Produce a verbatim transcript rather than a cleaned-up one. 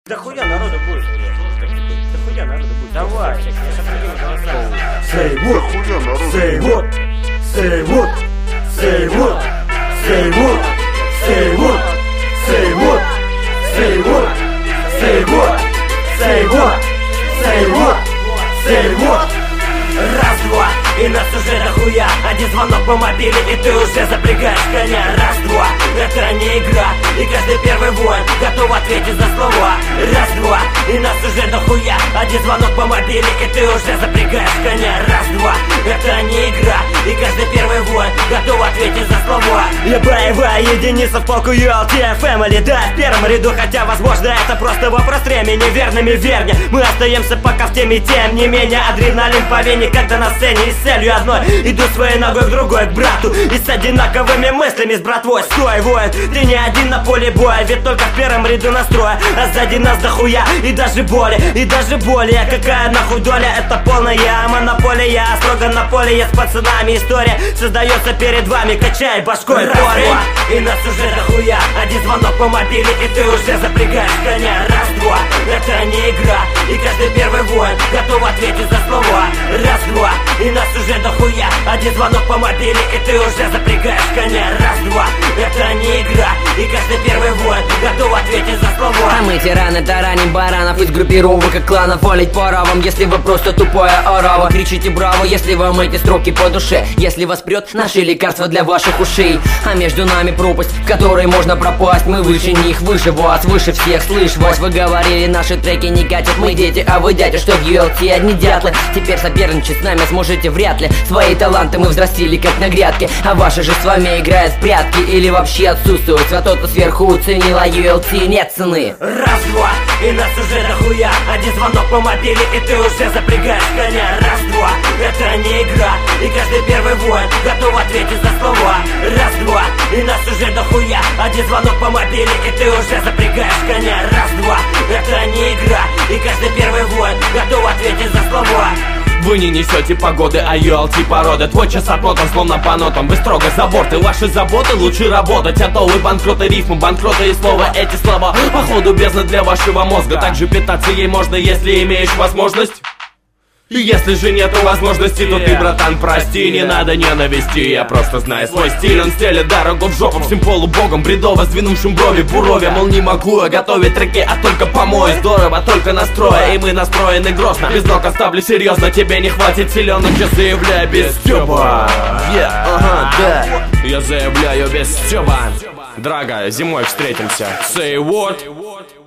Да хуя народу будет. Да хуя народу будет. Давай. Say what? Say what? Say what? Say what? Say what? Say what? Say what? Say what? Say what? Say what? Say what? Say what? Раз-два, и нас уже дохуя. Один звонок по мобиле, и ты уже запрягаешь коня. Раз-два, это не игра, и каждый первый воин готов ответить за слова. Раз-два, и нас уже дохуя. Один звонок по мобиле, и ты уже запрягаешь коня. Раз-два, это не игра, и каждый первый воин готов ответить за слова. Я боевая единица в полку ю эл ти эф эм, да, в первом ряду, хотя возможно это просто вопрос времени. Верными верни, мы остаемся пока в теме, тем не менее адреналин по вене, когда на сцене и с целью одной иду своей ногой к другой, к брату, и с одинаковыми мыслями с братвой. Стой, воин, ты не один на поле боя, ведь только в первом ряду настроя, а сзади нас дохуя, и даже боли, и даже более. Какая нахуй доля, это полная монополия. Строго на поле я с пацанами, история создается перед вами, качай башкой, парень. И нас уже дохуя, один звонок по мобиле, и ты уже запрягаешь коня. Раз-два, это не игра, и каждый первый воин готов ответить за слова. Раз-два, и нас уже дохуя, один звонок по мобиле, и ты уже запрягаешь коня. Раз-два, это не игра, и каждый первый воин готов ответить за слова. А мы тираны, тараним баранов из группировок и кланов. Валить по оравам, если вы просто тупая орава. Кричите браво, если вам эти строки по душе. Если вас прет, наши лекарства для ваших ушей. А между нами пропасть, в которой можно пропасть. Мы выше них, выше вас, выше всех. Слышь, Вась, вы говорили, наши треки не катят. Мы дети, а вы дядя, что в ю эл ти одни дятлы. Теперь соперничать с нами сможете вряд ли. Свои таланты мы взрастили как на грядке, а ваши же с вами играют в прятки или вообще отсутствуют. За то, кто сверху уценила ю эл ти, нет цены. Раз-два, и нас уже дохуя, один звонок по мобиле, и ты уже запрягаешь коня. Раз-два, это не игра, и каждый первый воин готов ответить за слова. Раз-два, и нас уже дохуя, один звонок по мобиле, и ты уже запрягаешь коня. Раз-два, это не игра, и каждый первый воин готов ответить за слова. Вы не несете погоды, а ю эл ти порода. Твой час оплотом, словно по нотам. Вы строго за борты, ваши заботы лучше работать. А то вы банкроты рифмы, банкроты и слова. Эти слова, походу, бездна для вашего мозга. Также питаться ей можно, если имеешь возможность. И если же нету возможности, то ты, братан, прости, не надо ненависти. Я просто знаю свой стиль, он стелет дорогу в жопу всем полубогам, бредово сдвинувшим брови бурове. Мол, не могу я готовить треки, а только помой. Здорово, только настроя, и мы настроены грозно. Без ног оставлю серьезно, тебе не хватит силенок. Я заявляю без стёба. Yeah, ага, да. Я заявляю без стёба. Дорогая, зимой встретимся. Say what?